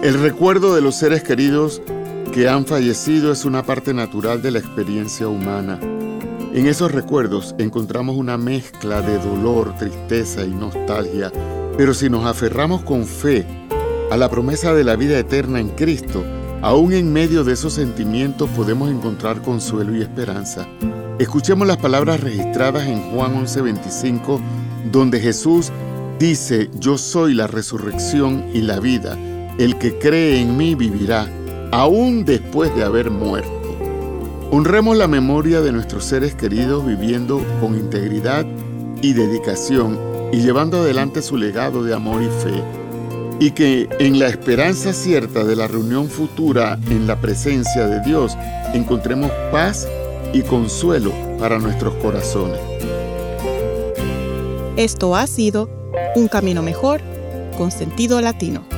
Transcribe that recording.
El recuerdo de los seres queridos que han fallecido es una parte natural de la experiencia humana. En esos recuerdos encontramos una mezcla de dolor, tristeza y nostalgia, pero si nos aferramos con fe a la promesa de la vida eterna en Cristo, aún en medio de esos sentimientos podemos encontrar consuelo y esperanza. Escuchemos las palabras registradas en Juan 11:25, donde Jesús dice: yo soy la resurrección y la vida. El que cree en mí vivirá, aún después de haber muerto. Honremos la memoria de nuestros seres queridos viviendo con integridad y dedicación y llevando adelante su legado de amor y fe. Y que en la esperanza cierta de la reunión futura en la presencia de Dios encontremos paz y consuelo para nuestros corazones. Esto ha sido Un Camino Mejor con Sentido Latino.